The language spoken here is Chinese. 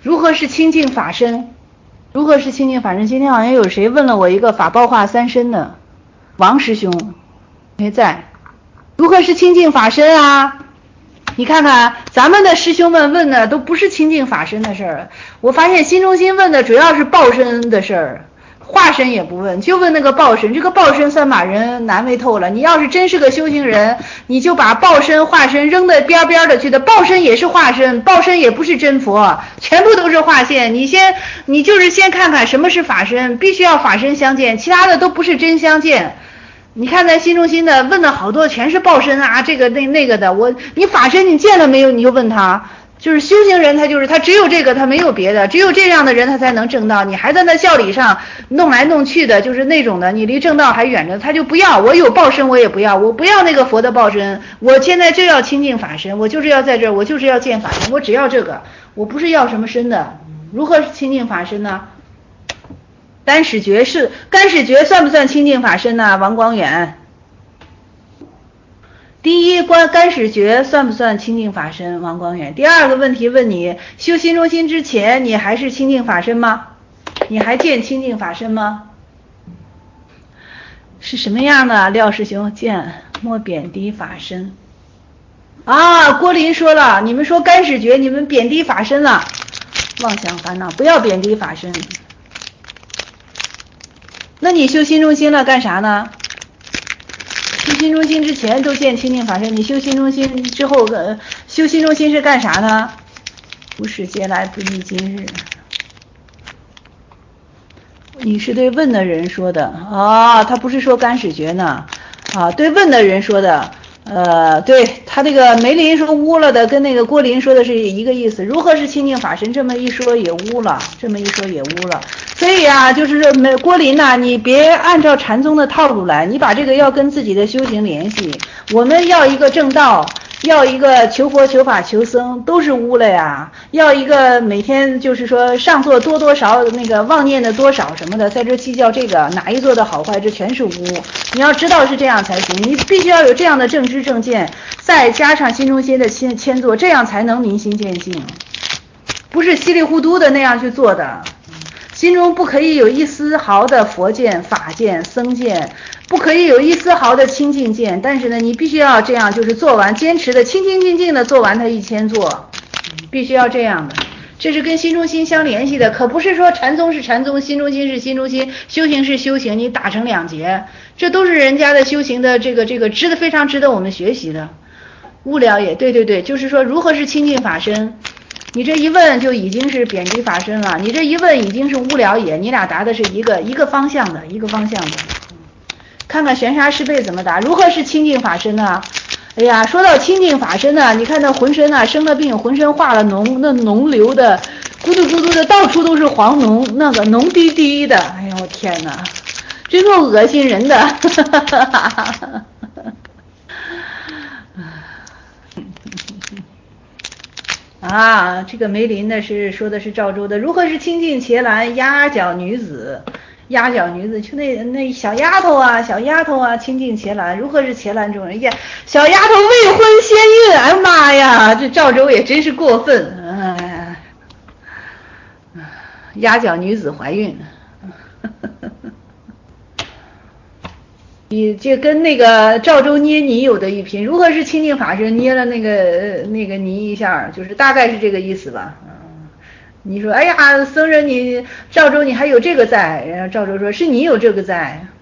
如何是清净法身？如何是清净法身？今天好像有谁问了我一个法报化三身的，王师兄没在。如何是清净法身啊？你看看咱们的师兄们问的都不是清净法身的事儿，我发现新中心问的主要是报身的事儿，化身也不问，就问那个报身。这个报身算把人难为透了。你要是真是个修行人，你就把报身化身扔到边边的去的。报身也是化身，报身也不是真佛，全部都是化现。你就是先看看什么是法身，必须要法身相见，其他的都不是真相见。你看咱新中心的问的好多全是报身啊，这个那个的，你法身你见了没有？你就问他，就是修行人他只有这个，他没有别的，只有这样的人他才能证道。你还在那教理上弄来弄去的，就是那种的，你离正道还远着，他就不要。我有报身我也不要，我不要那个佛的报身，我现在就要清净法身，我就是要在这儿，我就是要见法身，我只要这个，我不是要什么身的。如何是清净法身呢？干始觉算不算清净法身呢？王光远，第一干始觉算不算清净法身？王光远。第二个问题问你，修心中心之前你还是清净法身吗？你还见清净法身吗？是什么样的？廖师兄见莫贬低法身啊。郭林说了，你们说干始觉你们贬低法身了，妄想烦恼，不要贬低法身。那你修心中心了干啥呢？修心中心之前都见清净法身，你修心中心之后修心中心是干啥呢？不是劫来不异今日。你是对问的人说的啊，他不是说干始觉呢啊，对问的人说的。对，他这个梅林说污了的跟那个郭林说的是一个意思。如何是清净法身？这么一说也污了，所以啊，就是说郭林呐，你别按照禅宗的套路来，你把这个要跟自己的修行联系。我们要一个正道，要一个求佛求法求僧，都是污了呀。要一个每天就是说上座多少那个妄念的多少什么的，在这计较这个哪一座的好坏，这全是污。你要知道是这样才行，你必须要有这样的正知正见，再加上心中心的谦坐，这样才能明心见性，不是稀里糊涂的那样去做的。心中不可以有一丝毫的佛见、法见、僧见，不可以有一丝毫的清净见，但是呢，你必须要这样，就是做完，坚持的清清净净的做完它1000座，必须要这样的。这是跟心中心相联系的，可不是说禅宗是禅宗，心中心是心中心，修行是修行，你打成两截，这都是人家的修行的这个非常值得我们学习的。无聊也对，就是说如何是清净法身。你这一问就已经是贬低法身了，你这一问已经是无聊也，你俩答的是一个方向的。看看玄沙师辈怎么答，如何是清净法身呢？哎呀，说到清净法身呢，你看那浑身啊生了病，浑身化了脓，那脓流的咕嘟咕嘟的，到处都是黄脓，那个脓滴滴的，哎呦天哪，真够恶心人的。啊，这个梅林的说的是赵州的，如何是清净伽蓝鸭脚女子？就那小丫头啊，清净伽蓝，如何是伽蓝中人？呀，小丫头未婚先孕，哎妈呀，这赵州也真是过分，哎，鸭脚女子怀孕。你这跟那个赵州捏泥有的一拼，如何是清净法身捏了那个泥一下，就是大概是这个意思吧。你说哎呀僧人你赵州你还有这个在，然后赵州说是你有这个在，